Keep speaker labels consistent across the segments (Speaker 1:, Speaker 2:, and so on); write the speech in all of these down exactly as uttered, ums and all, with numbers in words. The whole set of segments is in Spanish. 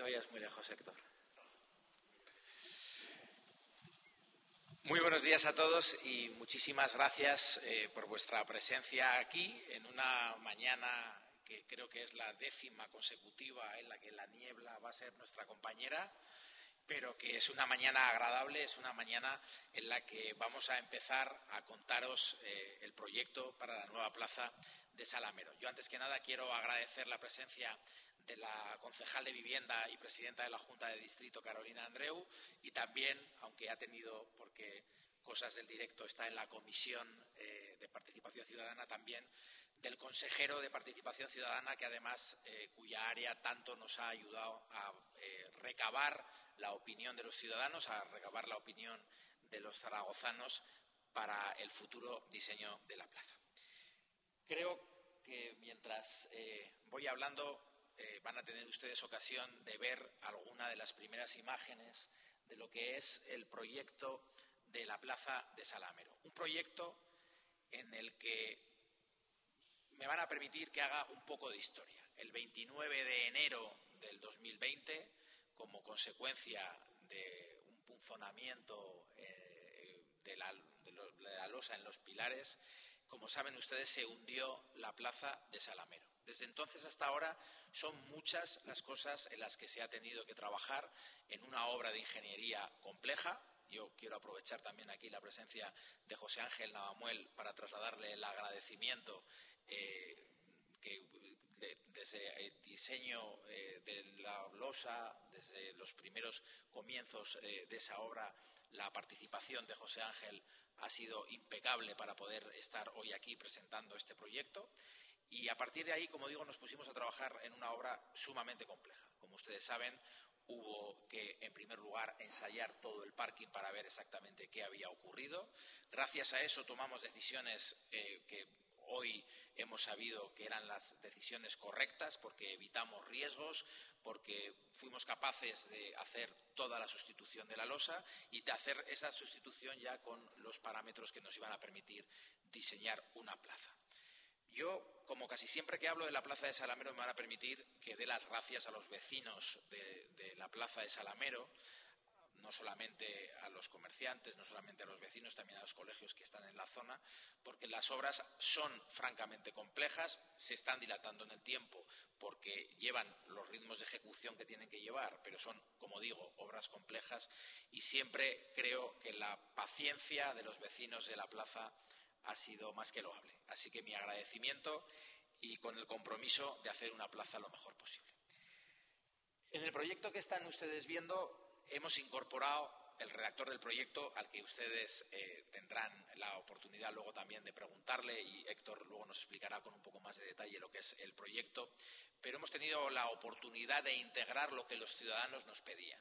Speaker 1: te vayas muy lejos, Héctor. Muy buenos días a todos y muchísimas gracias eh, por vuestra presencia aquí en una mañana que creo que es la décima consecutiva en la que la niebla va a ser nuestra compañera, pero que es una mañana agradable, es una mañana en la que vamos a empezar a contaros eh, el proyecto para la nueva plaza de Salamero. Yo, antes que nada, quiero agradecer la presencia de la concejal de Vivienda y presidenta de la Junta de Distrito, Carolina Andreu, y también, aunque ha tenido, porque cosas del directo está en la Comisión eh, de Participación Ciudadana, también del consejero de Participación Ciudadana, que además, eh, cuya área tanto nos ha ayudado a eh, recabar la opinión de los ciudadanos, a recabar la opinión de los zaragozanos para el futuro diseño de la plaza. Creo que mientras eh, voy hablando eh, van a tener ustedes ocasión de ver alguna de las primeras imágenes de lo que es el proyecto de la plaza de Salamero. Un proyecto en el que me van a permitir que haga un poco de historia. El veintinueve de enero del dos mil veinte, como consecuencia de un punzonamiento eh, de, la, de, lo, de la losa en los pilares, como saben ustedes, se hundió la plaza de Salamero. Desde entonces hasta ahora son muchas las cosas en las que se ha tenido que trabajar en una obra de ingeniería compleja. Yo quiero aprovechar también aquí la presencia de José Ángel Navamuel para trasladarle el agradecimiento eh, que de, desde el diseño eh, de la losa, desde los primeros comienzos eh, de esa obra, la participación de José Ángel ha sido impecable para poder estar hoy aquí presentando este proyecto. Y a partir de ahí, como digo, nos pusimos a trabajar en una obra sumamente compleja. Como ustedes saben, hubo que, en primer lugar, ensayar todo el parking para ver exactamente qué había ocurrido. Gracias a eso tomamos decisiones eh, que hoy hemos sabido que eran las decisiones correctas, porque evitamos riesgos, porque fuimos capaces de hacer toda la sustitución de la losa y de hacer esa sustitución ya con los parámetros que nos iban a permitir diseñar una plaza. Yo, como casi siempre que hablo de la plaza de Salamero, me van a permitir que dé las gracias a los vecinos de, de la plaza de Salamero, no solamente a los comerciantes, no solamente a los vecinos, también a los colegios que están en la zona, porque las obras son francamente complejas, se están dilatando en el tiempo porque llevan los ritmos de ejecución que tienen que llevar, pero son, como digo, obras complejas, y siempre creo que la paciencia de los vecinos de la plaza ha sido más que loable. Así que mi agradecimiento y con el compromiso de hacer una plaza lo mejor posible. En el proyecto que están ustedes viendo hemos incorporado el redactor del proyecto, al que ustedes eh, tendrán la oportunidad luego también de preguntarle, y Héctor luego nos explicará con un poco más de detalle lo que es el proyecto, pero hemos tenido la oportunidad de integrar lo que los ciudadanos nos pedían.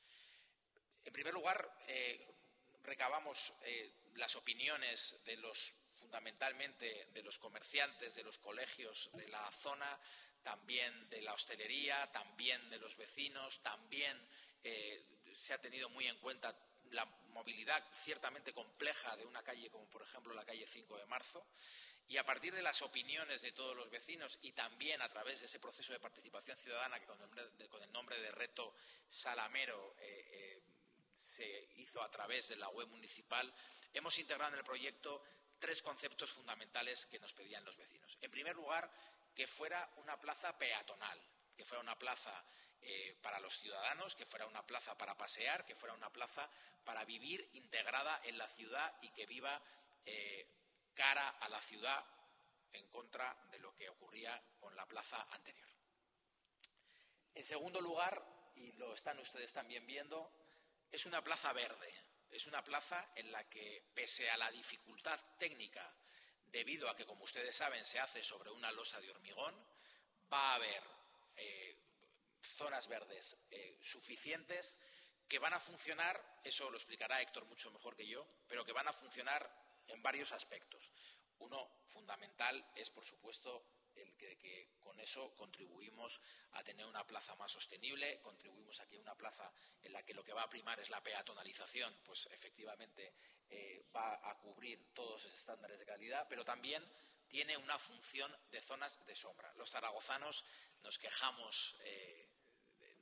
Speaker 1: En primer lugar, eh, recabamos eh, las opiniones de los, fundamentalmente de los comerciantes, de los colegios de la zona, también de la hostelería, también de los vecinos, también eh, se ha tenido muy en cuenta la movilidad ciertamente compleja de una calle como, por ejemplo, la calle cinco de marzo, y a partir de las opiniones de todos los vecinos y también a través de ese proceso de participación ciudadana que con el nombre de, con el nombre de Reto Salamero eh, eh, se hizo a través de la web municipal, hemos integrado en el proyecto tres conceptos fundamentales que nos pedían los vecinos. En primer lugar, que fuera una plaza peatonal, que fuera una plaza eh, para los ciudadanos, que fuera una plaza para pasear, que fuera una plaza para vivir integrada en la ciudad y que viva eh, cara a la ciudad, en contra de lo que ocurría con la plaza anterior. En segundo lugar, y lo están ustedes también viendo, es una plaza verde, es una plaza en la que, pese a la dificultad técnica, debido a que, como ustedes saben, se hace sobre una losa de hormigón, va a haber eh, zonas verdes eh, suficientes que van a funcionar, eso lo explicará Héctor mucho mejor que yo, pero que van a funcionar en varios aspectos. Uno fundamental es, por supuesto, el que, que con eso contribuimos a tener una plaza más sostenible, contribuimos aquí a una plaza en la que lo que va a primar es la peatonalización, pues efectivamente eh, va a cubrir todos esos estándares de calidad, pero también tiene una función de zonas de sombra. Los zaragozanos nos quejamos, eh,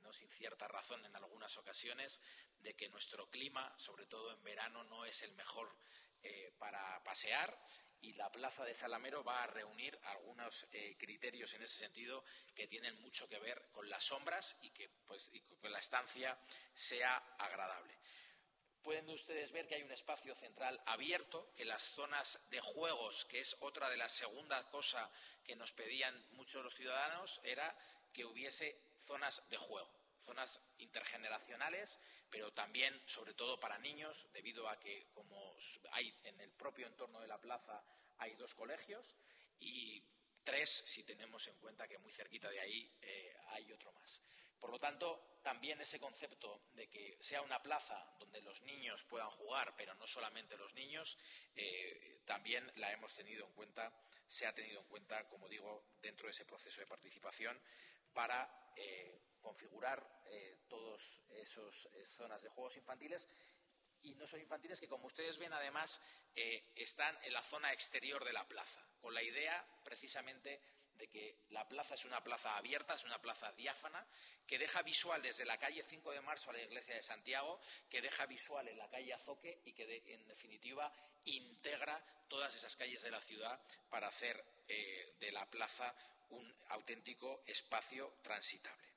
Speaker 1: no sin cierta razón en algunas ocasiones, de que nuestro clima, sobre todo en verano, no es el mejor eh, para pasear, y la plaza de Salamero va a reunir algunos eh, criterios en ese sentido que tienen mucho que ver con las sombras y que, pues, y que la estancia sea agradable. Pueden ustedes ver que hay un espacio central abierto, que las zonas de juegos, que es otra de las segundas cosas que nos pedían muchos los ciudadanos, era que hubiese zonas de juego, zonas intergeneracionales, pero también, sobre todo, para niños, debido a que, como hay en el propio entorno de la plaza, hay dos colegios y tres, si tenemos en cuenta que muy cerquita de ahí eh, hay otro más. Por lo tanto, también ese concepto de que sea una plaza donde los niños puedan jugar, pero no solamente los niños, eh, también la hemos tenido en cuenta, se ha tenido en cuenta, como digo, dentro de ese proceso de participación para eh, configurar eh, todas esas eh, zonas de juegos infantiles. Y no son infantiles que, como ustedes ven, además, eh, están en la zona exterior de la plaza, con la idea, precisamente, de que la plaza es una plaza abierta, es una plaza diáfana, que deja visual desde la calle cinco de marzo a la iglesia de Santiago, que deja visual en la calle Azoque y que, de, en definitiva, integra todas esas calles de la ciudad para hacer eh, de la plaza un auténtico espacio transitable.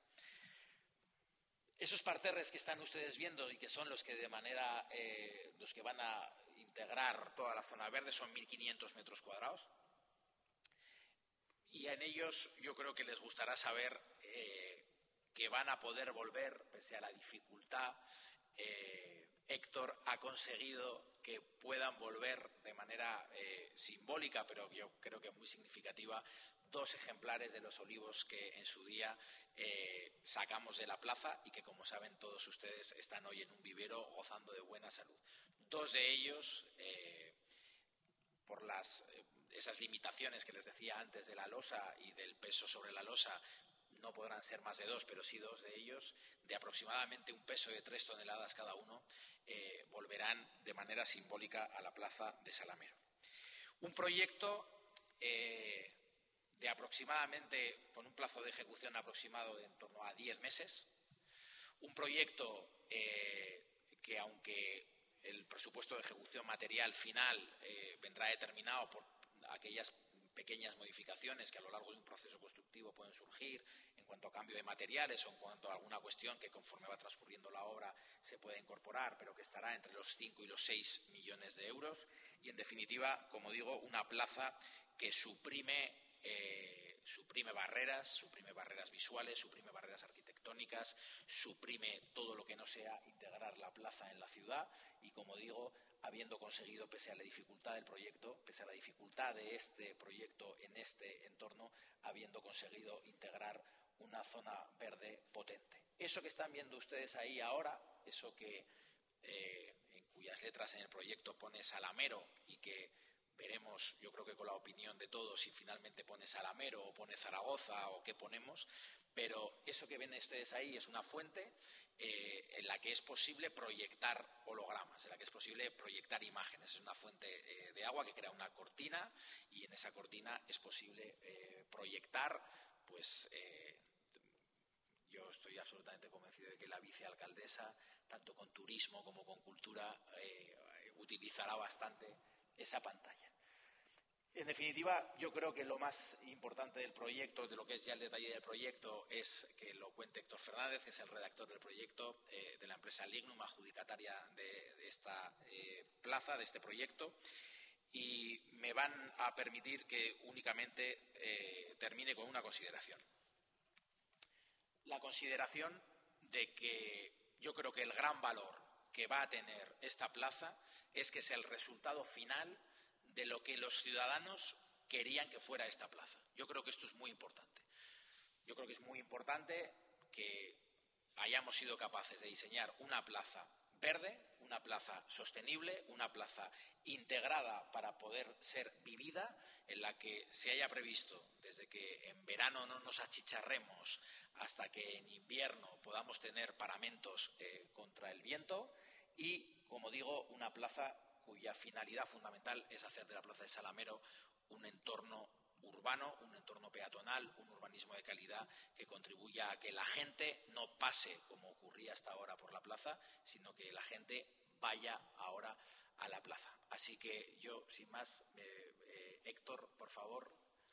Speaker 1: Esos parterres que están ustedes viendo y que son los que de manera eh, los que van a integrar toda la zona verde son mil quinientos metros cuadrados. Y en ellos yo creo que les gustará saber eh, que van a poder volver, pese a la dificultad. Eh, Héctor ha conseguido que puedan volver de manera eh, simbólica, pero yo creo que muy significativa, dos ejemplares de los olivos que en su día eh, sacamos de la plaza y que, como saben todos ustedes, están hoy en un vivero gozando de buena salud. Dos de ellos, eh, por las... Eh, esas limitaciones que les decía antes de la losa y del peso sobre la losa, no podrán ser más de dos, pero sí dos de ellos, de aproximadamente un peso de tres toneladas cada uno, eh, volverán de manera simbólica a la plaza de Salamero. Un proyecto eh, de aproximadamente, con un plazo de ejecución aproximado de en torno a diez meses, un proyecto eh, que, aunque el presupuesto de ejecución material final eh, vendrá determinado por aquellas pequeñas modificaciones que a lo largo de un proceso constructivo pueden surgir en cuanto a cambio de materiales o en cuanto a alguna cuestión que, conforme va transcurriendo la obra, se puede incorporar, pero que estará entre los cinco y los seis millones de euros. Y, en definitiva, como digo, una plaza que suprime, eh, suprime barreras, suprime barreras visuales, suprime barreras arquitectónicas, suprime todo lo que no sea integrar la plaza en la ciudad y, como digo, habiendo conseguido, pese a la dificultad del proyecto, pese a la dificultad de este proyecto en este entorno, habiendo conseguido integrar una zona verde potente. Eso que están viendo ustedes ahí ahora, eso que eh, en cuyas letras en el proyecto pone Salamero y que veremos, yo creo que con la opinión de todos, si finalmente pone Salamero o pone Zaragoza o qué ponemos, pero eso que ven ustedes ahí es una fuente eh, en la que es posible proyectar hologramas, en la que es posible proyectar imágenes. Es una fuente eh, de agua que crea una cortina y en esa cortina es posible eh, proyectar, pues eh, yo estoy absolutamente convencido de que la vicealcaldesa, tanto con turismo como con cultura, eh, utilizará bastante esa pantalla. En definitiva, yo creo que lo más importante del proyecto, de lo que es ya el detalle del proyecto, es que lo cuente Héctor Fernández, que es el redactor del proyecto eh, de la empresa Lignum, adjudicataria de, de esta eh, plaza, de este proyecto, y me van a permitir que únicamente eh, termine con una consideración. La consideración de que yo creo que el gran valor que va a tener esta plaza es que es el resultado final de lo que los ciudadanos querían que fuera esta plaza. Yo creo que esto es muy importante. Yo creo que es muy importante que hayamos sido capaces de diseñar una plaza verde, una plaza sostenible, una plaza integrada para poder ser vivida, en la que se haya previsto, desde que en verano no nos achicharremos hasta que en invierno podamos tener paramentos eh, contra el viento y, como digo, una plaza cuya finalidad fundamental es hacer de la plaza de Salamero un entorno urbano, un entorno peatonal, un urbanismo de calidad que contribuya a que la gente no pase como ocurría hasta ahora por la plaza, sino que la gente vaya ahora a la plaza. Así que yo, sin más, eh, eh, Héctor, por favor.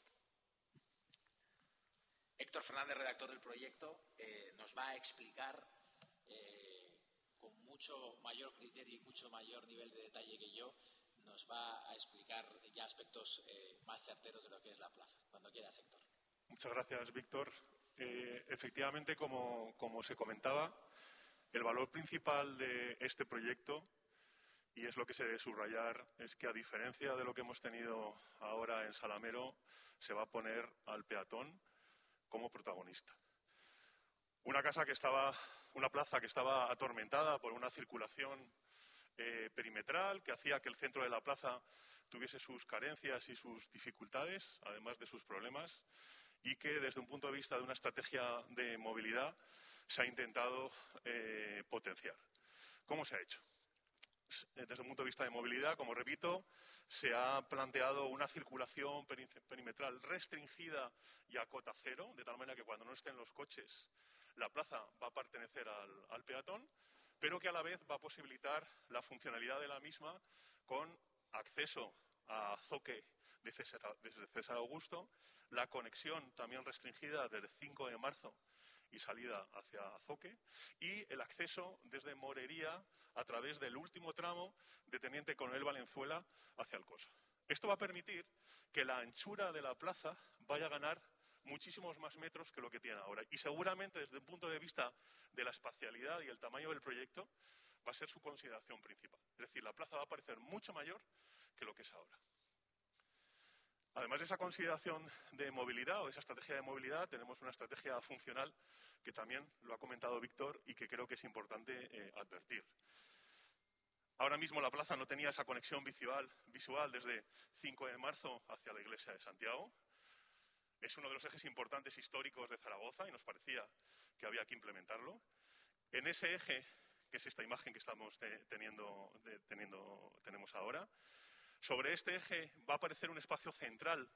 Speaker 1: Héctor Fernández, redactor del proyecto, eh, nos va a explicar eh, con mucho mayor criterio y mucho mayor nivel de detalle que yo, nos va a explicar ya aspectos eh, más certeros de lo que es la plaza. Cuando quieras, Héctor.
Speaker 2: Muchas gracias, Víctor. Eh, efectivamente, como, como se comentaba, el valor principal de este proyecto, y es lo que se debe subrayar, es que a diferencia de lo que hemos tenido ahora en Salamero, se va a poner al peatón como protagonista. Una casa que estaba, una plaza que estaba atormentada por una circulación eh, perimetral que hacía que el centro de la plaza tuviese sus carencias y sus dificultades, además de sus problemas, y que desde un punto de vista de una estrategia de movilidad se ha intentado eh, potenciar. ¿Cómo se ha hecho? Desde un punto de vista de movilidad, como repito, se ha planteado una circulación perimetral restringida y a cota cero, de tal manera que cuando no estén los coches, la plaza va a pertenecer al, al peatón, pero que a la vez va a posibilitar la funcionalidad de la misma con acceso a Azoque desde César Augusto, la conexión también restringida desde cinco de marzo y salida hacia Azoque, y el acceso desde Morería a través del último tramo de Teniente Coronel Valenzuela hacia Alcosa. Esto va a permitir que la anchura de la plaza vaya a ganar muchísimos más metros que lo que tiene ahora. Y seguramente desde un punto de vista de la espacialidad y el tamaño del proyecto va a ser su consideración principal. Es decir, la plaza va a parecer mucho mayor que lo que es ahora. Además de esa consideración de movilidad o de esa estrategia de movilidad, tenemos una estrategia funcional que también lo ha comentado Víctor y que creo que es importante eh, advertir. Ahora mismo la plaza no tenía esa conexión visual, visual desde cinco de marzo hacia la iglesia de Santiago. Es uno de los ejes importantes históricos de Zaragoza y nos parecía que había que implementarlo. En ese eje, que es esta imagen que estamos te, teniendo, de, teniendo, tenemos ahora, sobre este eje va a aparecer un espacio central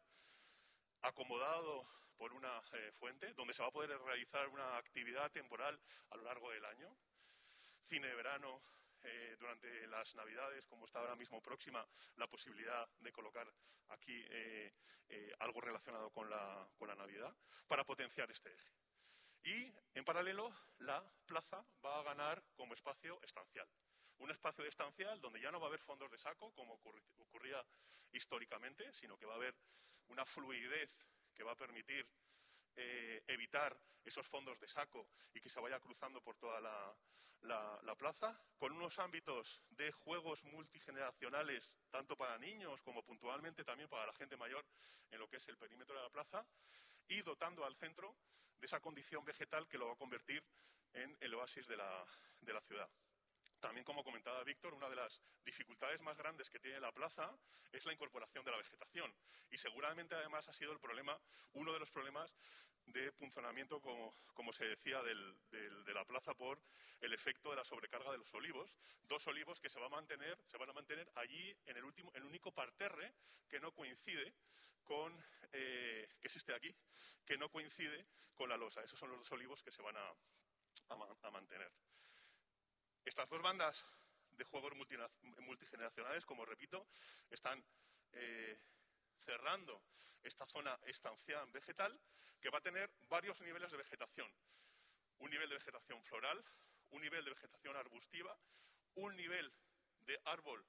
Speaker 2: acomodado por una eh, fuente, donde se va a poder realizar una actividad temporal a lo largo del año. Cine de verano, eh, durante las Navidades, como está ahora mismo próxima, la posibilidad de colocar aquí eh, eh, algo relacionado con la, con la Navidad, para potenciar este eje. Y, en paralelo, la plaza va a ganar como espacio estancial. Un espacio estancial donde ya no va a haber fondos de saco, como ocurría históricamente, sino que va a haber una fluidez que va a permitir eh, evitar esos fondos de saco y que se vaya cruzando por toda la, la, la plaza, con unos ámbitos de juegos multigeneracionales, tanto para niños como puntualmente también para la gente mayor, en lo que es el perímetro de la plaza, y dotando al centro de esa condición vegetal que lo va a convertir en el oasis de la, de la ciudad. También, como comentaba Víctor, una de las dificultades más grandes que tiene la plaza es la incorporación de la vegetación. Y seguramente, además, ha sido el problema, uno de los problemas de punzonamiento, como, como se decía, del, del, de la plaza por el efecto de la sobrecarga de los olivos. Dos olivos que se, va a mantener, se van a mantener allí en el, último, en el único parterre que no coincide con, eh, que es este de aquí, que no coincide con la losa. Esos son los dos olivos que se van a, a, a mantener. Estas dos bandas de juegos multigeneracionales, como repito, están eh, cerrando esta zona estancial vegetal que va a tener varios niveles de vegetación. Un nivel de vegetación floral, un nivel de vegetación arbustiva, un nivel de árbol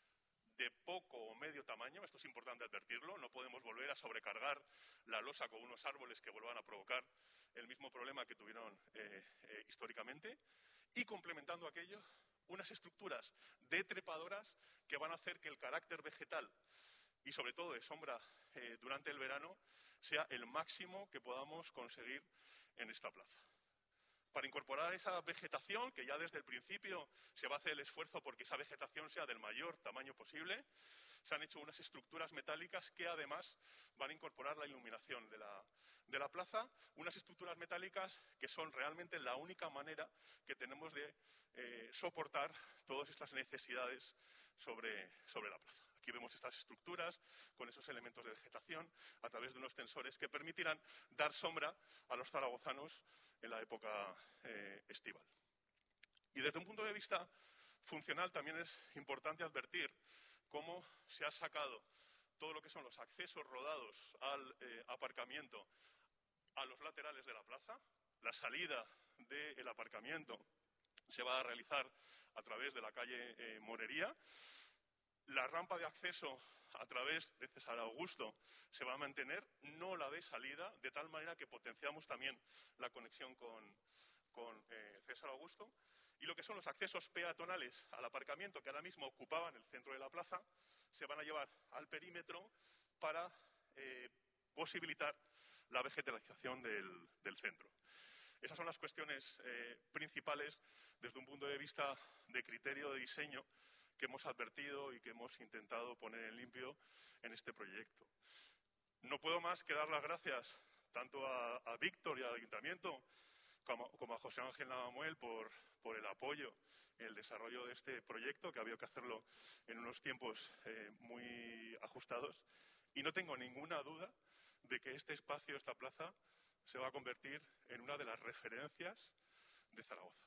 Speaker 2: de poco o medio tamaño. Esto es importante advertirlo, no podemos volver a sobrecargar la losa con unos árboles que vuelvan a provocar el mismo problema que tuvieron eh, eh, históricamente. Y complementando aquello, unas estructuras de trepadoras que van a hacer que el carácter vegetal y sobre todo de sombra eh, durante el verano sea el máximo que podamos conseguir en esta plaza. Para incorporar esa vegetación, que ya desde el principio se va a hacer el esfuerzo porque esa vegetación sea del mayor tamaño posible, se han hecho unas estructuras metálicas que además van a incorporar la iluminación de la, de la plaza, unas estructuras metálicas que son realmente la única manera que tenemos de eh, soportar todas estas necesidades sobre, sobre la plaza. Aquí vemos estas estructuras con esos elementos de vegetación a través de unos tensores que permitirán dar sombra a los zaragozanos en la época eh, estival. Y desde un punto de vista funcional también es importante advertir cómo se ha sacado todo lo que son los accesos rodados al eh, aparcamiento a los laterales de la plaza. La salida del aparcamiento se va a realizar a través de la calle eh, Morería. La rampa de acceso a través de César Augusto se va a mantener, no la de salida, de tal manera que potenciamos también la conexión con, con eh, César Augusto. Y lo que son los accesos peatonales al aparcamiento, que ahora mismo ocupaban el centro de la plaza, se van a llevar al perímetro para eh, posibilitar la vegetalización del, del centro. Esas son las cuestiones eh, principales desde un punto de vista de criterio de diseño que hemos advertido y que hemos intentado poner en limpio en este proyecto. No puedo más que dar las gracias tanto a, a Víctor y al Ayuntamiento como, como a José Ángel Navamuel por, por el apoyo en el desarrollo de este proyecto, que ha habido que hacerlo en unos tiempos eh, muy ajustados. Y no tengo ninguna duda de que este espacio, esta plaza, se va a convertir en una de las referencias de Zaragoza.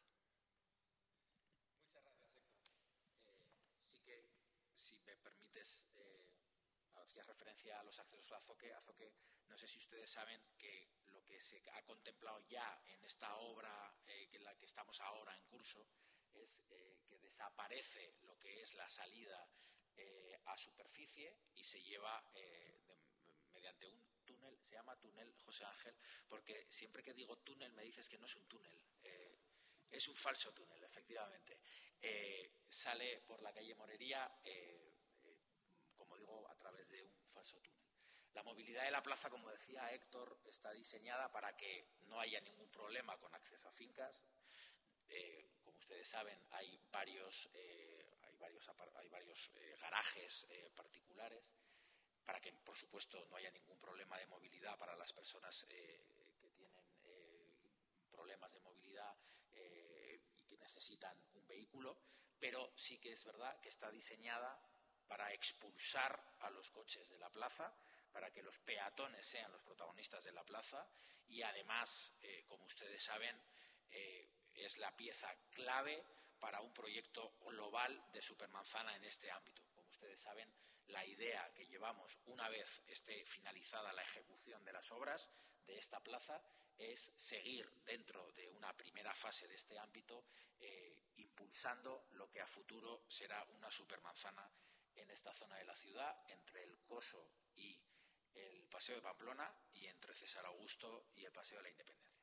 Speaker 1: Muchas gracias, Héctor. Eh, sí que, si me permites, eh, hacías referencia a los accesos al Azoque. Azoque, no sé si ustedes saben que lo que se ha contemplado ya en esta obra, eh, en la que estamos ahora en curso, es eh, que desaparece lo que es la salida eh, a superficie y se lleva eh, de, mediante un túnel. Se llama túnel, José Ángel, porque siempre que digo túnel me dices que no es un túnel. Eh, es un falso túnel, efectivamente. Eh, sale por la calle Morería, eh, eh, como digo, a través de un falso túnel. La movilidad de la plaza, como decía Héctor, está diseñada para que no haya ningún problema con acceso a fincas. Eh, como ustedes saben, hay varios, eh, hay varios, hay varios eh, garajes eh, particulares, para que, por supuesto, no haya ningún problema de movilidad para las personas eh, que tienen eh, problemas de movilidad eh, y que necesitan un vehículo, pero sí que es verdad que está diseñada para expulsar a los coches de la plaza, para que los peatones sean los protagonistas de la plaza y, además, eh, como ustedes saben, eh, es la pieza clave para un proyecto global de supermanzana en este ámbito. Como ustedes saben, la idea que llevamos, una vez esté finalizada la ejecución de las obras de esta plaza, es seguir dentro de una primera fase de este ámbito eh, impulsando lo que a futuro será una supermanzana en esta zona de la ciudad, entre el Coso y el Paseo de Pamplona y entre César Augusto y el Paseo de la Independencia.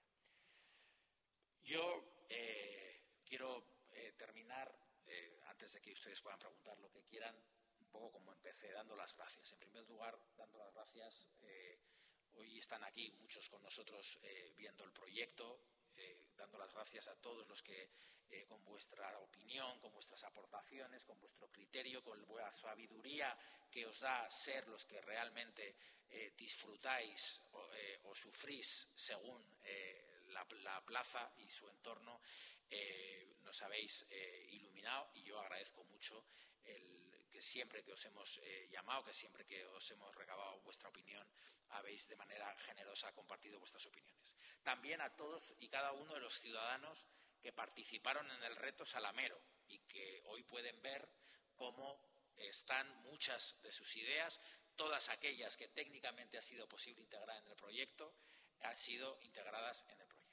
Speaker 1: Yo eh, quiero eh, terminar, eh, antes de que ustedes puedan preguntar lo que quieran, un poco como empecé, dando las gracias. En primer lugar, dando las gracias. Eh, hoy están aquí muchos con nosotros eh, viendo el proyecto, eh, dando las gracias a todos los que, eh, con vuestra opinión, con vuestras aportaciones, con vuestro criterio, con vuestra sabiduría que os da ser los que realmente eh, disfrutáis o, eh, o sufrís según eh, La, la plaza y su entorno, eh, nos habéis eh, iluminado, y yo agradezco mucho el, que siempre que os hemos eh, llamado, que siempre que os hemos recabado vuestra opinión, habéis de manera generosa compartido vuestras opiniones. También a todos y cada uno de los ciudadanos que participaron en el reto Salamero y que hoy pueden ver cómo están muchas de sus ideas, todas aquellas que técnicamente ha sido posible integrar en el proyecto, han sido integradas en el proyecto.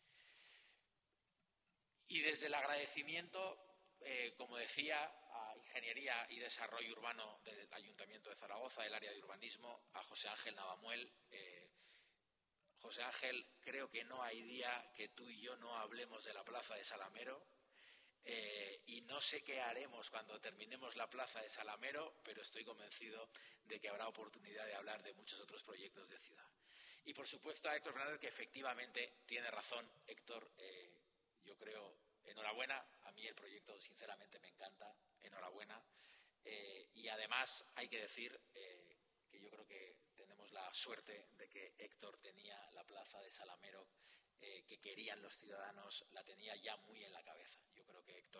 Speaker 1: Y desde el agradecimiento, eh, como decía, a Ingeniería y Desarrollo Urbano del Ayuntamiento de Zaragoza, del área de urbanismo, a José Ángel Navamuel. Eh, José Ángel, creo que no hay día que tú y yo no hablemos de la plaza de Salamero, eh, y no sé qué haremos cuando terminemos la plaza de Salamero, pero estoy convencido de que habrá oportunidad de hablar de muchos otros proyectos de ciudad. Y, por supuesto, a Héctor Fernández, que efectivamente tiene razón. Héctor, eh, yo creo, enhorabuena. A mí el proyecto, sinceramente, me encanta. Enhorabuena. Eh, y, además, hay que decir eh, que yo creo que tenemos la suerte de que Héctor tenía la plaza de Salamero eh, que querían los ciudadanos, la tenía ya muy en la cabeza. Yo creo que Héctor,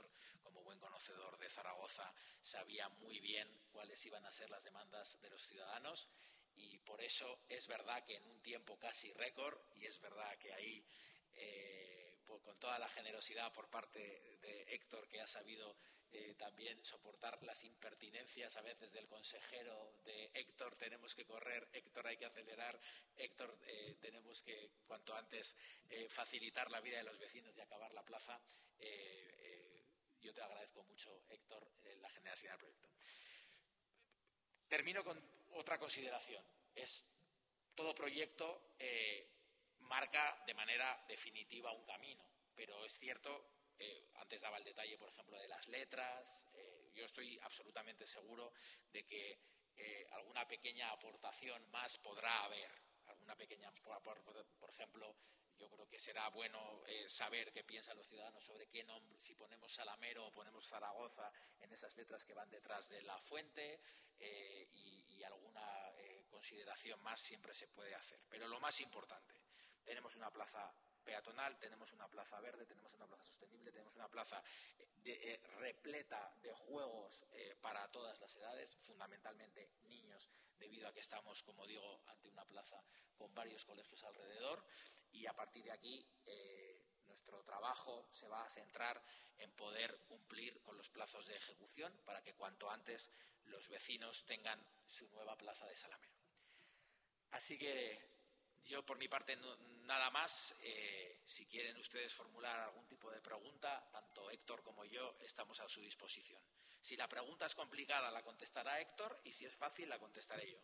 Speaker 1: como buen conocedor de Zaragoza, sabía muy bien cuáles iban a ser las demandas de los ciudadanos y por eso es verdad que en un tiempo casi récord, y es verdad que ahí, eh, con toda la generosidad por parte de Héctor, que ha sabido Eh, también soportar las impertinencias a veces del consejero de Héctor, tenemos que correr, Héctor hay que acelerar, Héctor eh, tenemos que cuanto antes eh, facilitar la vida de los vecinos y acabar la plaza. Eh, eh, yo te agradezco mucho, Héctor, eh, la generosidad del proyecto. Termino con otra consideración. Es todo proyecto eh, marca de manera definitiva un camino, pero es cierto. Eh, antes daba el detalle, por ejemplo, de las letras. Eh, yo estoy absolutamente seguro de que eh, alguna pequeña aportación más podrá haber. Alguna pequeña, por, por, por ejemplo, yo creo que será bueno eh, saber qué piensan los ciudadanos sobre qué nombre, si ponemos Salamero o ponemos Zaragoza en esas letras que van detrás de la fuente, eh, y, y alguna eh, consideración más siempre se puede hacer. Pero lo más importante, tenemos una plaza peatonal, tenemos una plaza verde, tenemos una plaza sostenible, tenemos una plaza de, eh, repleta de juegos eh, para todas las edades, fundamentalmente niños, debido a que estamos, como digo, ante una plaza con varios colegios alrededor, y a partir de aquí eh, nuestro trabajo se va a centrar en poder cumplir con los plazos de ejecución para que cuanto antes los vecinos tengan su nueva plaza de Salamero. Así que yo, por mi parte, no, nada más. Eh, si quieren ustedes formular algún tipo de pregunta, tanto Héctor como yo estamos a su disposición. Si la pregunta es complicada, la contestará Héctor, y si es fácil, la contestaré yo.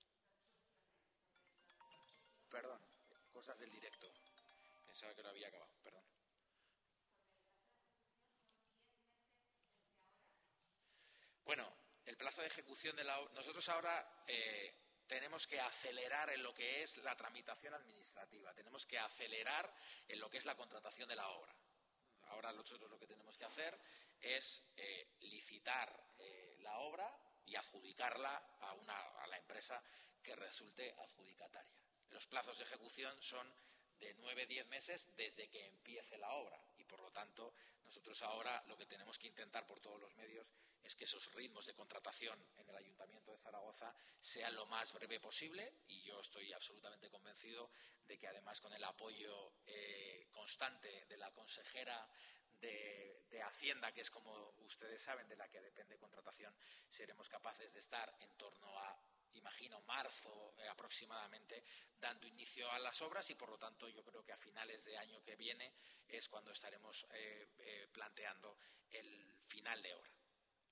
Speaker 1: Perdón, cosas del directo. Pensaba que lo había acabado, perdón. Bueno, el plazo de ejecución de la obra. Nosotros ahora Eh, tenemos que acelerar en lo que es la tramitación administrativa, tenemos que acelerar en lo que es la contratación de la obra. Ahora nosotros lo que tenemos que hacer es eh, licitar eh, la obra y adjudicarla a, una, a la empresa que resulte adjudicataria. Los plazos de ejecución son de nueve a diez meses desde que empiece la obra y, por lo tanto, nosotros ahora lo que tenemos que intentar por todos los medios es que esos ritmos de contratación en el Ayuntamiento de Zaragoza sean lo más breve posible, y yo estoy absolutamente convencido de que, además, con el apoyo eh, constante de la consejera de, de Hacienda, que es, como ustedes saben, de la que depende contratación, seremos capaces de estar en torno a, imagino, marzo eh, aproximadamente, dando inicio a las obras, y por lo tanto yo creo que a finales de año que viene es cuando estaremos eh, eh, planteando el final de obra.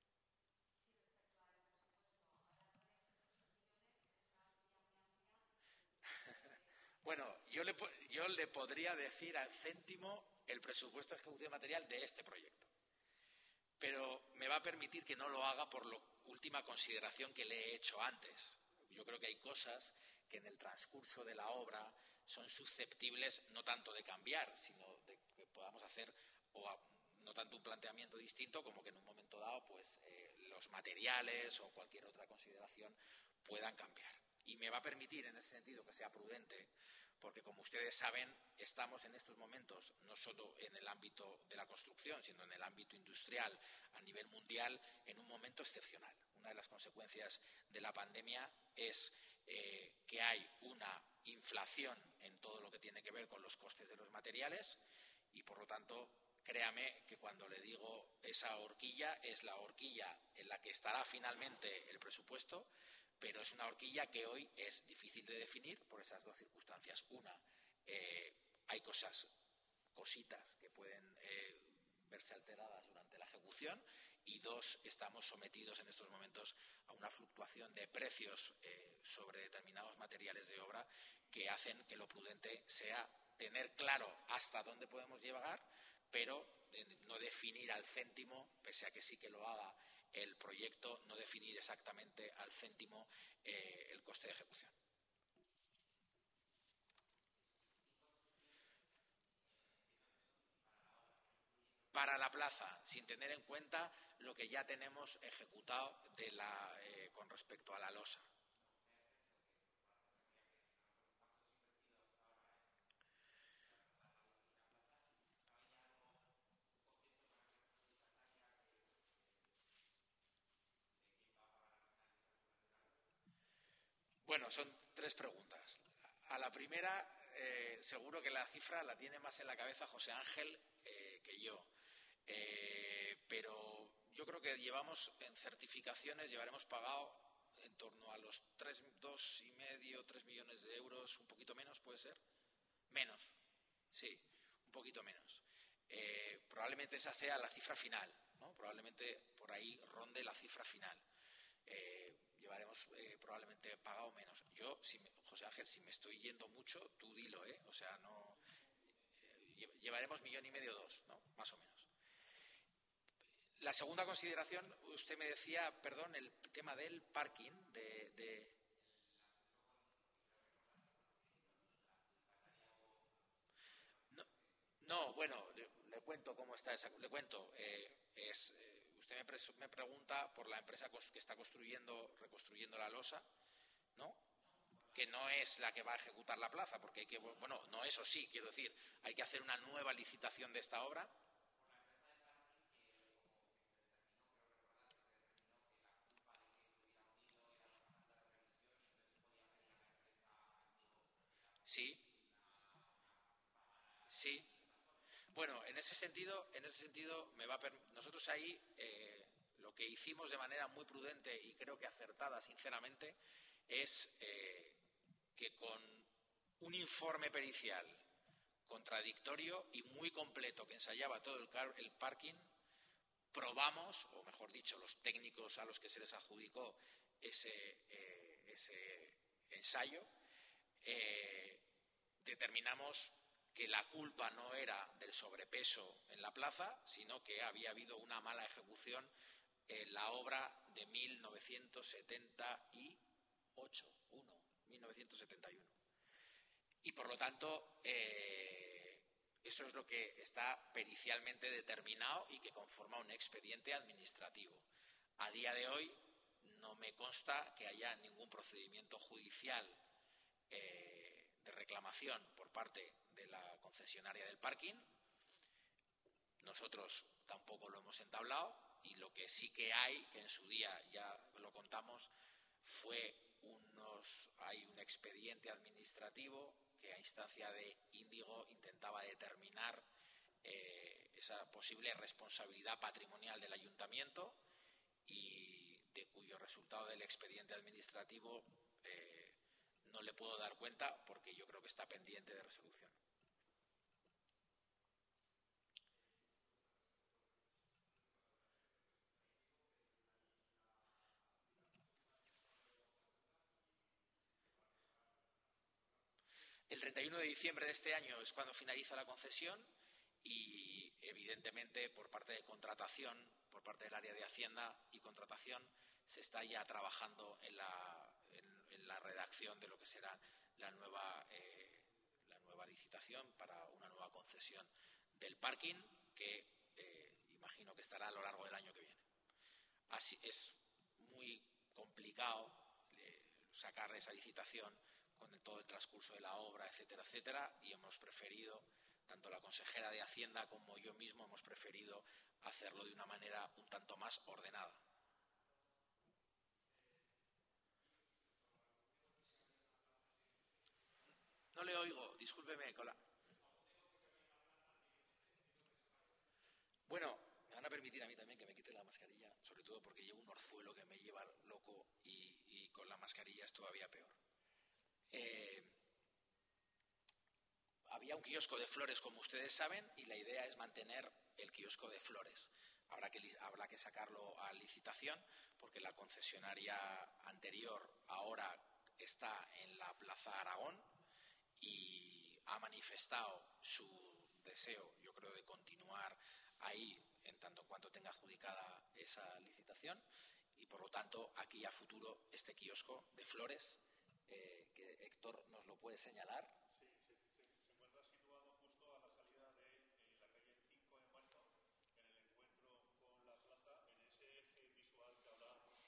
Speaker 1: Bueno, yo le, yo le podría decir al céntimo el presupuesto de ejecución material de este proyecto, pero me va a permitir que no lo haga por la última consideración que le he hecho antes. Yo creo que hay cosas que en el transcurso de la obra son susceptibles no tanto de cambiar, sino de que podamos hacer o a, no tanto un planteamiento distinto, como que en un momento dado pues eh, los materiales o cualquier otra consideración puedan cambiar. Y me va a permitir en ese sentido que sea prudente, porque, como ustedes saben, estamos en estos momentos no solo en el ámbito de la construcción, sino en el ámbito industrial a nivel mundial en un momento excepcional. Una de las consecuencias de la pandemia es eh, que hay una inflación en todo lo que tiene que ver con los costes de los materiales y, por lo tanto, créame que cuando le digo esa horquilla es la horquilla en la que estará finalmente el presupuesto, pero es una horquilla que hoy es difícil de definir por esas dos circunstancias. Una, eh, hay cosas, cositas que pueden eh, verse alteradas durante la ejecución, y dos, estamos sometidos en estos momentos a una fluctuación de precios eh, sobre determinados materiales de obra que hacen que lo prudente sea tener claro hasta dónde podemos llegar, pero eh, no definir al céntimo, pese a que sí que lo haga el proyecto, no definir exactamente al céntimo eh, el coste de ejecución. Para la plaza, sin tener en cuenta lo que ya tenemos ejecutado de la, eh, con respecto a la losa. Bueno, son tres preguntas. A la primera, eh, seguro que la cifra la tiene más en la cabeza José Ángel eh, que yo. Eh, pero yo creo que llevamos en certificaciones, llevaremos pagado en torno a los tres, dos y medio, tres millones de euros, un poquito menos, ¿puede ser? Menos, sí, un poquito menos. Eh, probablemente esa sea la cifra final, ¿no? Probablemente por ahí ronde la cifra final. Eh, llevaremos eh, probablemente pagado menos. Yo, si me, José Ángel, si me estoy yendo mucho, tú dilo, ¿eh? O sea, no eh, llevaremos millón y medio, dos, ¿no? Más o menos. La segunda consideración, usted me decía, perdón, el tema del parking, de, de... No, no, bueno, le, le cuento cómo está esa, le cuento, eh, es, eh, usted me, pre, me pregunta por la empresa que está construyendo, reconstruyendo la losa, ¿no? Que no es la que va a ejecutar la plaza, porque hay que, bueno, no, eso sí, quiero decir, hay que hacer una nueva licitación de esta obra. Sí, sí. Bueno, en ese sentido, en ese sentido me va a per... nosotros ahí eh, lo que hicimos de manera muy prudente y creo que acertada, sinceramente, es eh, que con un informe pericial contradictorio y muy completo que ensayaba todo el, car... el parking, probamos, o mejor dicho, los técnicos a los que se les adjudicó ese, eh, ese ensayo, eh, determinamos que la culpa no era del sobrepeso en la plaza, sino que había habido una mala ejecución en la obra de mil novecientos setenta y ocho, mil novecientos setenta y uno. Y por lo tanto, eh, eso es lo que está pericialmente determinado y que conforma un expediente administrativo. A día de hoy no me consta que haya ningún procedimiento judicial eh, de reclamación por parte de la concesionaria del parking. Nosotros tampoco lo hemos entablado y lo que sí que hay, que en su día ya lo contamos, fue unos, hay un expediente administrativo que a instancia de Índigo intentaba determinar eh, esa posible responsabilidad patrimonial del ayuntamiento y de cuyo resultado del expediente administrativo eh, no le puedo dar cuenta porque yo creo que está pendiente de resolución. El treinta y uno de diciembre de este año es cuando finaliza la concesión y, evidentemente, por parte de contratación, por parte del área de Hacienda y contratación, se está ya trabajando en la, en, en la redacción de lo que será la nueva, eh, la nueva licitación para una nueva concesión del parking que eh, imagino que estará a lo largo del año que viene. Así es muy complicado eh, sacar esa licitación con el, todo el transcurso de la obra, etcétera, etcétera, y hemos preferido, tanto la consejera de Hacienda como yo mismo, hemos preferido hacerlo de una manera un tanto más ordenada. No le oigo, discúlpeme, Cola. Bueno, me van a permitir a mí también que me quite la mascarilla, sobre todo porque llevo un orzuelo que me lleva loco y, y con la mascarilla es todavía peor. Eh, había un kiosco de flores, como ustedes saben, y la idea es mantener el kiosco de flores. Habrá que, habrá que sacarlo a licitación porque la concesionaria anterior ahora está en la Plaza Aragón y ha manifestado su deseo, yo creo, de continuar ahí en tanto en cuanto tenga adjudicada esa licitación y, por lo tanto, aquí a futuro este kiosco de flores Eh, que Héctor nos lo puede señalar.
Speaker 2: Sí, se, se, se encuentra situado justo a la salida de eh, la calle cinco de marzo, en el encuentro con la plaza, en ese eje visual que hablábamos.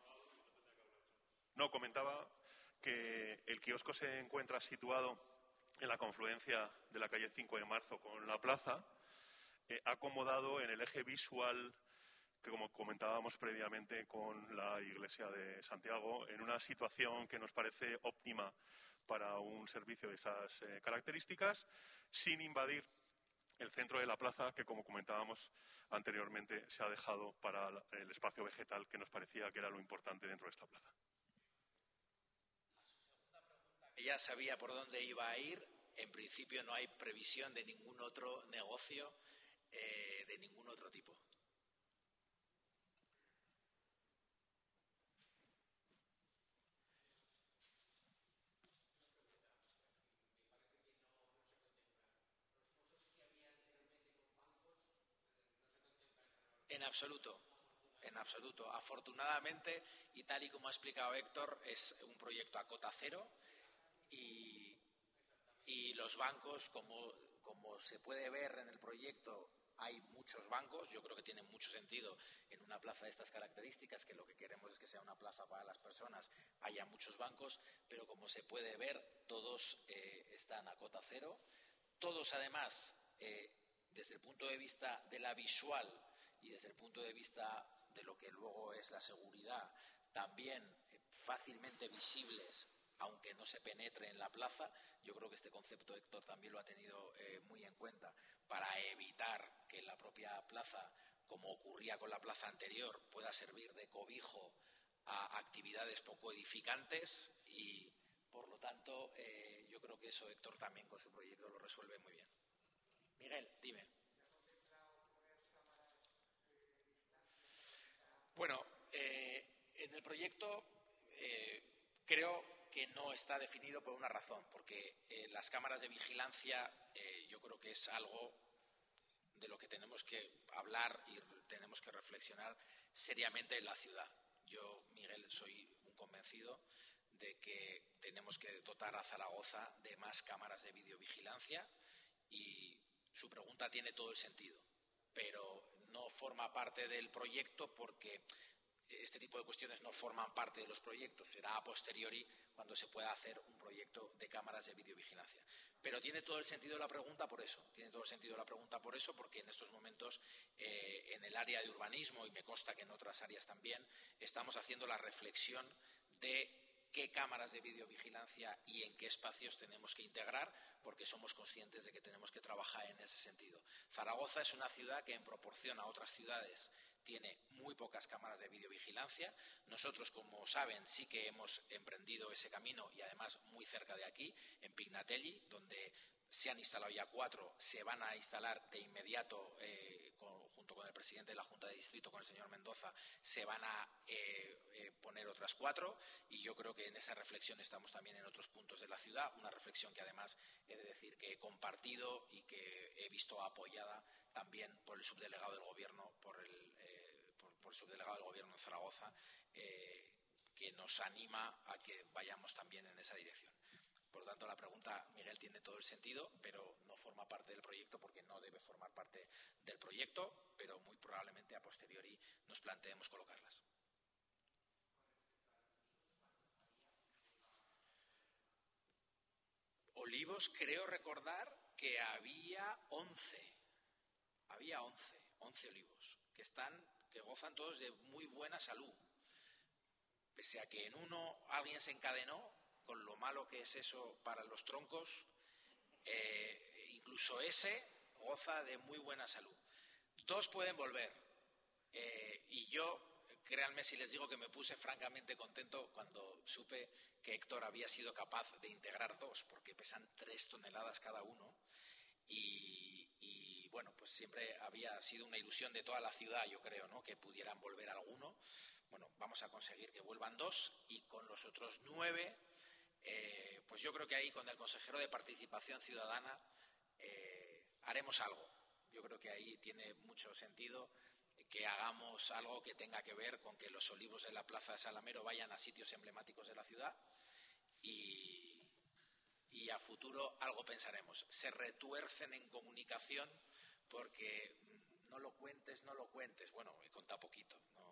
Speaker 2: No, comentaba que el kiosco se encuentra situado en la confluencia de la calle cinco de marzo con la plaza, eh, acomodado en el eje visual que, como comentábamos previamente, con la iglesia de Santiago, en una situación que nos parece óptima para un servicio de esas eh, características, sin invadir el centro de la plaza, que, como comentábamos anteriormente, se ha dejado para el espacio vegetal, que nos parecía que era lo importante dentro de esta plaza.
Speaker 1: Ya sabía por dónde iba a ir. En principio no hay previsión de ningún otro negocio, eh, de ningún otro tipo. En absoluto, en absoluto. Afortunadamente, y tal y como ha explicado Héctor, es un proyecto a cota cero y, y los bancos, como, como se puede ver en el proyecto, hay muchos bancos. Yo creo que tiene mucho sentido en una plaza de estas características, que lo que queremos es que sea una plaza para las personas, haya muchos bancos, pero como se puede ver, todos eh, están a cota cero. Todos, además, eh, desde el punto de vista de la visual y desde el punto de vista de lo que luego es la seguridad, también eh, fácilmente visibles, aunque no se penetre en la plaza. Yo creo que este concepto Héctor también lo ha tenido eh, muy en cuenta para evitar que la propia plaza, como ocurría con la plaza anterior, pueda servir de cobijo a actividades poco edificantes y, por lo tanto, eh, yo creo que eso Héctor también con su proyecto lo resuelve muy bien. Miguel, dime. Bueno, eh, en el proyecto eh, creo que no está definido por una razón, porque eh, las cámaras de vigilancia eh, yo creo que es algo de lo que tenemos que hablar y tenemos que reflexionar seriamente en la ciudad. Yo, Miguel, soy un convencido de que tenemos que dotar a Zaragoza de más cámaras de videovigilancia y su pregunta tiene todo el sentido, pero no forma parte del proyecto porque este tipo de cuestiones no forman parte de los proyectos. Será a posteriori cuando se pueda hacer un proyecto de cámaras de videovigilancia. Pero tiene todo el sentido la pregunta por eso. Tiene todo el sentido la pregunta por eso, porque en estos momentos eh, en el área de urbanismo, y me consta que en otras áreas también, estamos haciendo la reflexión de qué cámaras de videovigilancia y en qué espacios tenemos que integrar, porque somos conscientes de que tenemos que trabajar en ese sentido. Zaragoza es una ciudad que, en proporción a otras ciudades, tiene muy pocas cámaras de videovigilancia. Nosotros, como saben, sí que hemos emprendido ese camino, y además muy cerca de aquí, en Pignatelli, donde se han instalado ya cuatro, se van a instalar de inmediato, eh, con, junto con el presidente de la Junta de Distrito, con el señor Mendoza, se van a eh, eh, poner otras cuatro, y yo creo que en esa reflexión estamos también en otros puntos de la ciudad, una reflexión que además he de decir que he compartido y que he visto apoyada también por el subdelegado del Gobierno, por el, eh, por, por el subdelegado del Gobierno en Zaragoza, eh, que nos anima a que vayamos también en esa dirección. Por lo tanto, la pregunta, Miguel, tiene todo el sentido, pero no forma parte del proyecto porque no debe formar parte del proyecto, pero muy probablemente a posteriori nos planteemos colocarlas. Olivos, creo recordar que había once, había once, once olivos, que están, que gozan todos de muy buena salud. Pese a que en uno alguien se encadenó, con lo malo que es eso para los troncos, eh, incluso ese goza de muy buena salud. Dos pueden volver, eh, y yo, créanme si les digo que me puse francamente contento cuando supe que Héctor había sido capaz de integrar dos, porque pesan tres toneladas cada uno, y, y bueno, pues siempre había sido una ilusión de toda la ciudad, yo creo, ¿no?, que pudieran volver alguno. Bueno, vamos a conseguir que vuelvan dos, y con los otros nueve, eh, pues yo creo que ahí con el consejero de Participación Ciudadana eh, haremos algo. Yo creo que ahí tiene mucho sentido que hagamos algo que tenga que ver con que los olivos de la Plaza de Salamero vayan a sitios emblemáticos de la ciudad, y, y a futuro algo pensaremos. Se retuercen en comunicación porque no lo cuentes, no lo cuentes. Bueno, he contado poquito, ¿no?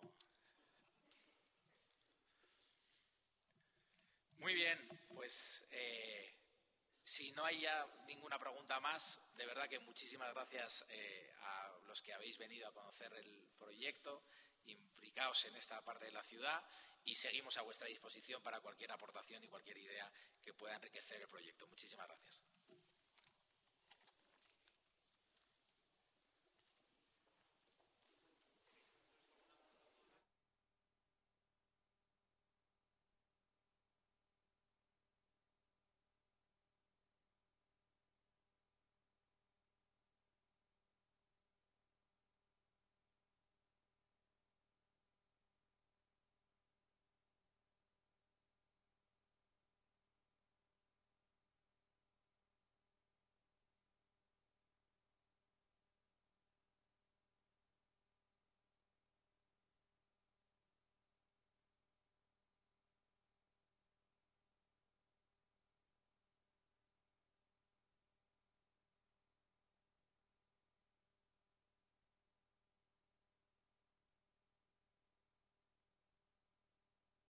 Speaker 1: Muy bien, pues eh, Si no hay ya ninguna pregunta más, de verdad que muchísimas gracias eh, a los que habéis venido a conocer el proyecto, implicaos en esta parte de la ciudad, y seguimos a vuestra disposición para cualquier aportación y cualquier idea que pueda enriquecer el proyecto. Muchísimas gracias.